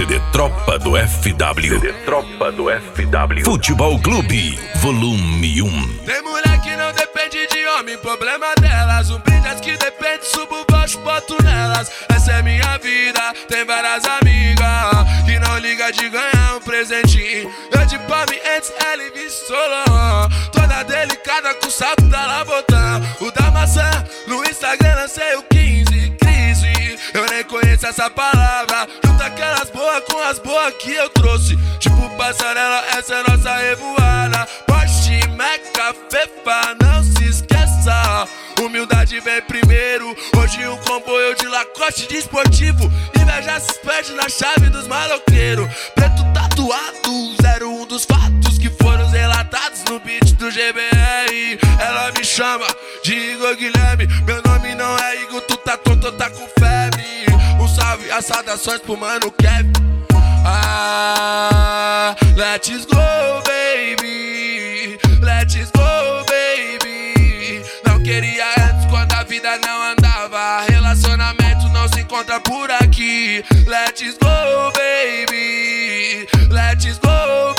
CD Tropa do FW. CD Tropa do FW. Futebol Clube, volume 1. Tem mulher que não depende de homem, problema delas. Um brindes que depende, subo baixo, boto nelas. Essa é minha vida, tem várias amigas que não liga de ganhar um presentinho. Eu de palme antes, ela e Solon. Toda delicada com o sapo da Labotã. O da maçã, no Instagram lancei o 15, crise. Eu nem conheço essa palavra. Junta aquelas boas com as boas que eu trouxe. Tipo passarela, essa é nossa revoada. Porsche, Meca, Fefa, não se esqueça. Humildade vem primeiro. Hoje um comboio de Lacoste de esportivo. Inveja se perde na chave dos maloqueiros. Preto tatuado, 01 dos fatos que foram relatados no beat do GBR. Ela me chama de Igor Guilherme. Meu nome não é Igor, tu tá tonto, tá com febre. Um salve, as saudações pro mano Kevin. Ah, let's go, baby. Let's go, baby. Não queria antes quando a vida não andava. Relacionamento não se encontra por aqui. Let's go, baby. Let's go,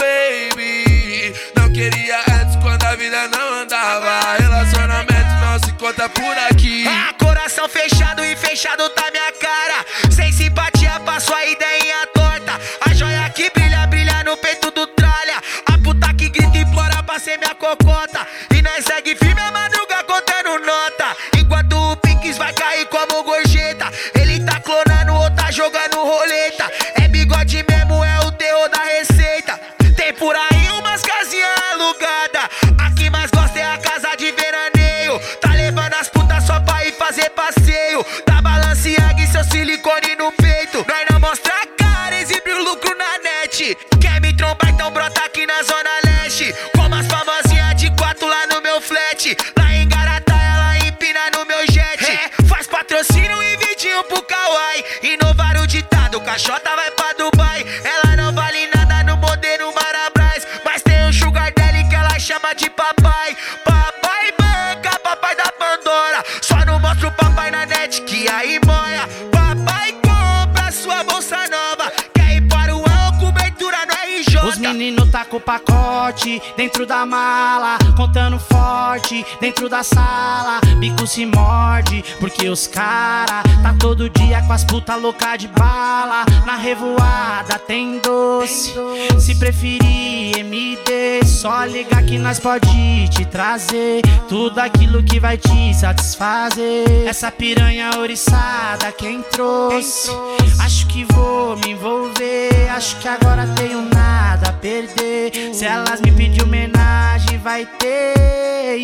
baby. Não queria antes quando a vida não andava. Relacionamento não se encontra por aqui. Ah, coração fechado e fechado tá minha cara. Sem simpatia pra sua ideinha torta. A joia que brilha, brilha no peito do tralha. A puta que grita e implora pra ser minha cocota. E nós segue firme a madruga contando nota. Enquanto o Pinks vai cair como gorjeta. Ele tá clonando ou tá jogando roleta. É bigode mesmo, é o terror da receita. Tem por aí umas casinhas alugadas. A que mais gosta é a casa de veraneio. Tá levando as putas só pra ir fazer passeio. Da Balenciaga e seu silicone no peito. Nós não mostra a cara, exibe o lucro na net. Quer me trombar, então brota aqui na zona leste. Como as famosinhas de 4 lá no meu flat. Lá em Garatá ela empina no meu jet. Faz patrocínio e vidinho pro Kawaii. Inovar o ditado, caixota vai pra Dubai. Ela não vale nada no modelo Marabras. Mas tem um sugar daddy que ela chama de papai. Papai banca, papai da Pandora. Só não mostra o papai na net que aí moia. Papai compra sua bolsa nova. Quer ir para o ano, cobertura no RJ. Os meninos tá com o pacote dentro da mala, contando forte dentro da sala. Bico se morde porque os cara tá todo dia com as puta louca de bala. Na revoada tem doce, se preferir MD, só ligar que nós pode te trazer tudo aquilo que vai te satisfazer. Essa piranha ouriçada quem trouxe, acho que vou me envolver. Acho que agora tenho nada a perder. Se elas me pedir homenagem vai ter,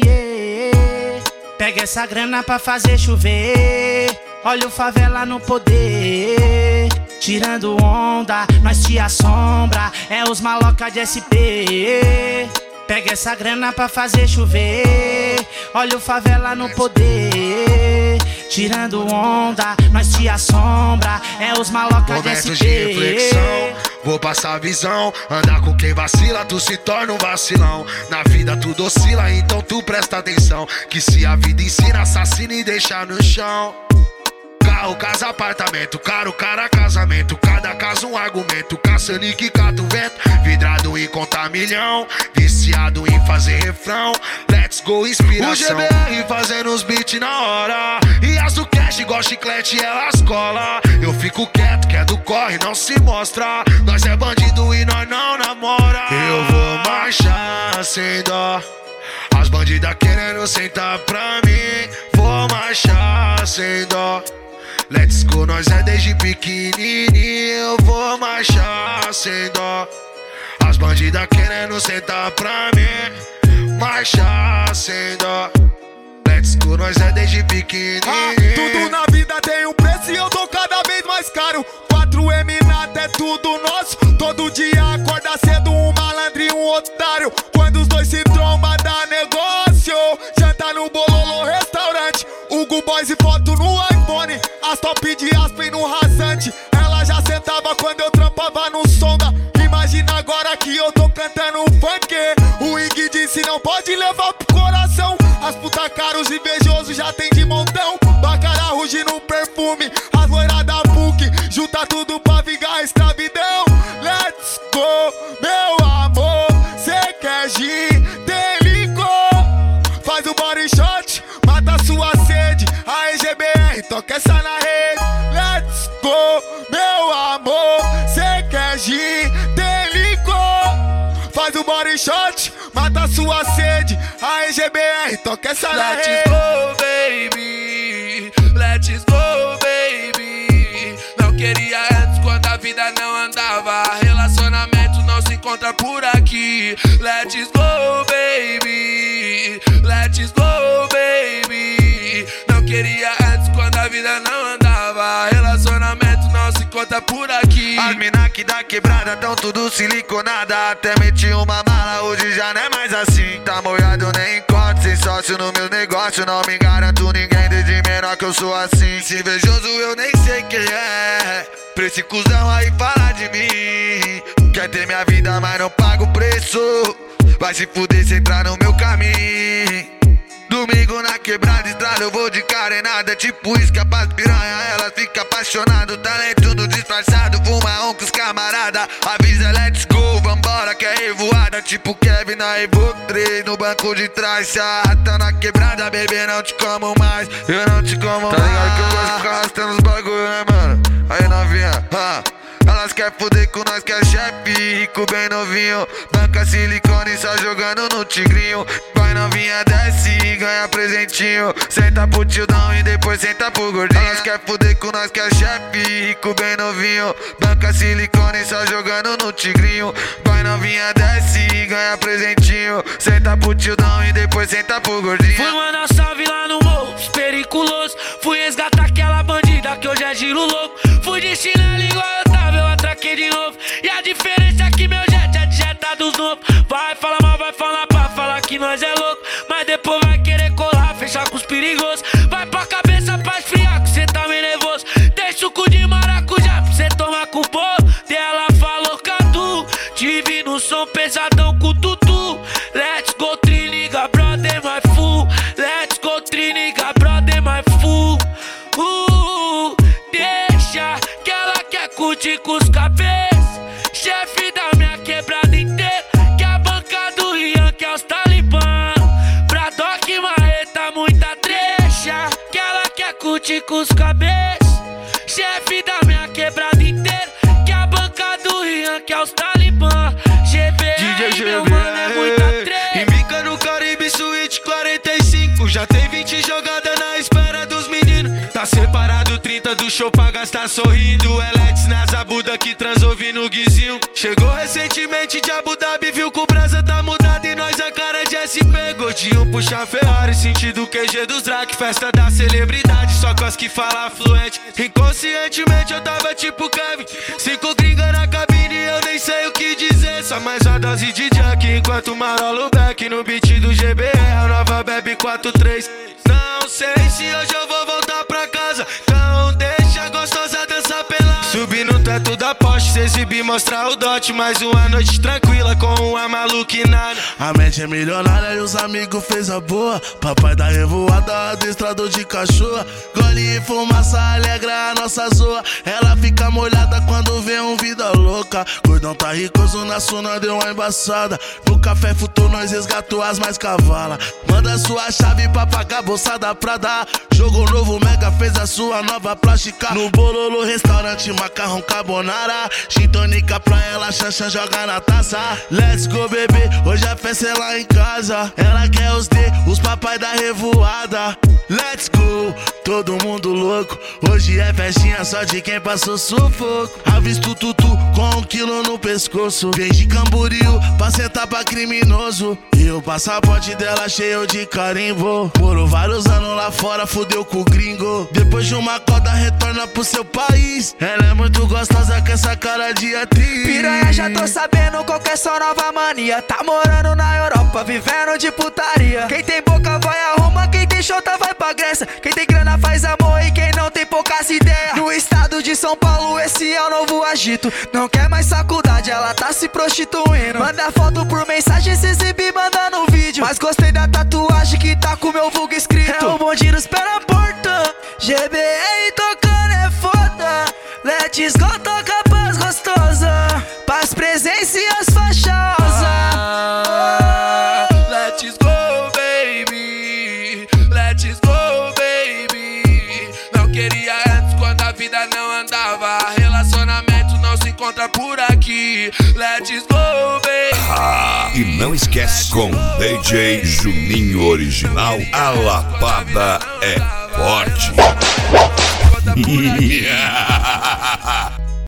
yeah. Pega essa grana pra fazer chover. Olha o favela no poder. Tirando onda, nós te assombra. É os maloca de SP. Pega essa grana pra fazer chover. Olha o favela no poder. Tirando onda, nós te assombra. É os maloca de SP. Momentos de reflexão, vou passar a visão. Andar com quem vacila, tu se torna um vacilão. Na vida tudo oscila, então tu presta atenção. Que se a vida ensina, assassina e deixa no chão. Carro, casa, apartamento, caro, cara, casamento. Cada caso um argumento, caçando e que cata o vento. Vidrado em contar milhão, viciado em fazer refrão. Let's go, inspiração. O GBR fazendo os beats na hora. E as do cash igual chiclete, elas cola. Eu fico quieto, que é do corre, não se mostra. Nós é bandido e nós não namora. Eu vou marchar sem dó. As bandidas querendo sentar pra mim. Vou marchar sem dó. Let's go, nós é desde pequenininho. Eu vou marchar sem dó. As bandidas querendo sentar pra mim. Marchar sem dó. Let's go, nós é desde pequenininho. Tudo na vida tem um preço e eu tô cada vez mais caro. 4M nada é tudo nosso. Todo dia acorda cedo um malandro e um otário. Quando os dois se trombam dá negócio. Janta no Bololô restaurante. Hugo Boys e foto no iPhone. As top de Aspen no rasante. Ela já sentava quando eu trampava no sonda. Imagina agora que eu tô cantando funk. O Ig disse não pode levar pro coração. As puta caros invejosos já tem de montão. Bacará ruge no perfume. As loiras da PUC junta tudo pra vingar a escravidão. GBR, toca essa na rede. Let's go, meu amor. Cê quer gin, tem licor. Faz o body shot, mata sua sede. Aí GBR, toca essa na rede. Let's go, baby. Let's go, baby. Não queria antes quando a vida não andava. Relacionamento não se encontra por aqui. Let's go, baby. Let's go, baby. Não queria antes quando a vida não andava. Relacionamento não se encontra por aqui. As mina que dá quebrada tão tudo siliconada. Até meti uma mala, hoje já não é mais assim. Tá molhado, nem encontro, sem sócio no meu negócio. Não me garanto ninguém, desde menor que eu sou assim. Se invejoso eu nem sei quem é. Pra esse cuzão aí falar de mim. Quer ter minha vida, mas não paga o preço. Vai se fuder se entrar no meu caminho. Domingo na quebrada, estrada, eu vou de carenada. Tipo isca pras piranha, elas ficam apaixonadas. Talento no disfarçado, fuma com os camarada. Avisa, let's go, vambora que é revoada. Tipo Kevin na Evo 3, no banco de trás. Se arrasta na quebrada, bebê, não te como mais. Eu não te como mais. Tá ligado que eu gosto de ficar arrastando os bagulho, né, mano? Aí novinha, elas quer fuder com nós que é chefe, rico bem novinho. Banca silicone só jogando no tigrinho. Vai novinha, desce e ganha presentinho. Senta pro tildão e depois senta pro gordinho. Elas quer fuder com nós que é chefe, rico bem novinho. Banca silicone só jogando no tigrinho. Vai novinha, desce e ganha presentinho. Senta pro tildão e depois senta pro gordinho. Fui mandar salve lá no morro, periculoso. Fui resgatar aquela bandida que hoje é giro louco. Fui de chinelo igual eu tava, eu atraquei de novo. E a diferença é que meu jet é de jeta dos novos. Vai falar mal, vai falar pra falar que nós é louco. Mas depois vai querer colar, fechar com os perigosos. Vai pra cabeça pra esfriar, que cê tá meio nervoso. Tem suco de maracujá pra cê tomar com o bolo. Dela falou Cadu, tive no som pesadão com o tutu. Let's go, triniga, brother, my fool. Let's go, triniga, brother, my fool. Deixa que ela quer curtir com os cabeças. Chefe da minha quebrada inteira. Que a banca do Rian, que é os talibã. Pra Doc Marreta, muita trecha. Que ela quer curtir com os cabeças. Chefe da minha quebrada inteira. Que a banca do Rian, que é os talibã. GBR, meu mano, é muita trecha. Embica no Caribe Suite 45. Já tem 20 jogadas na espera dos meninos. Tá separado 30 do show pra gastar sorrindo. Eletes nas abuda que transou no guizinho. Chegou recentemente de Abu Dhabi, viu que o brasa tá mudado e nós a cara de SP. Gordinho puxa Ferrari, sentido QG dos Drac. Festa da celebridade, só com as que fala fluente. Inconscientemente eu tava tipo Kevin. 5 gringa na cabine, eu nem sei o que dizer. Só mais uma dose de Jack, enquanto marolo back no beat do GBR. A nova bebe 4-3. Não sei se hoje eu vou voltar pra casa. Então deixa a gostosa dançar pelada. Subir no teto da Porsche, se exibir, mostrar o dote. Mais uma noite tranquila com uma maluquinada. A mente é milionária e os amigos fez a boa. Papai da revoada, adestrador de cachorro. Gole e fumaça alegra a nossa zoa. Ela fica molhada quando vê um vida louca. Gordão tá ricoso na suna, deu uma embaçada. No café futou, nós resgatou as mais cavala. Manda sua chave pra pagar bolsa da Prada. Jogo novo, Mega fez a sua nova plástica. No Bololo, restaurante, macarrão carbonara. Gin tônica pra ela, chancha, joga na taça. Let's go, bebê, hoje a festa é lá em casa. Ela quer os D, os papai da revoada. Let's go, todo mundo louco. Hoje é festinha só de quem passou sufoco. Avisto tutu com 1 quilo no pescoço. Vem de Camboriú pra sentar pra criminoso. E o passaporte dela cheio de carimbo. Morou vários anos lá fora, fudeu com o gringo. Depois de uma coda retorna pro seu país. Ela é muito gostosa com essa cara de atriz. Piranha, já tô sabendo qual que é sua nova mania. Tá morando na Europa, vivendo de putaria. Quem tem boca vai a Roma, quem tem chota vai pra Grécia. Quem tem grana faz amor e quem não tem poucas ideias. No estado de São Paulo esse é o novo agito. Não quer mais faculdade, ela tá se prostituindo. Manda foto por mensagem, se exibir, manda no vídeo. Mas gostei da tatuagem que tá com meu vulgo escrito. É o bonde nos pé na porta. GBR tocando é foda. Let's go, toca paz gostosa. Paz, presença e as faixosas. Let's go, baby. Let's go, baby. aqui. Let's go, baby. E não esquece, com DJ Juninho Original, a lapada é forte.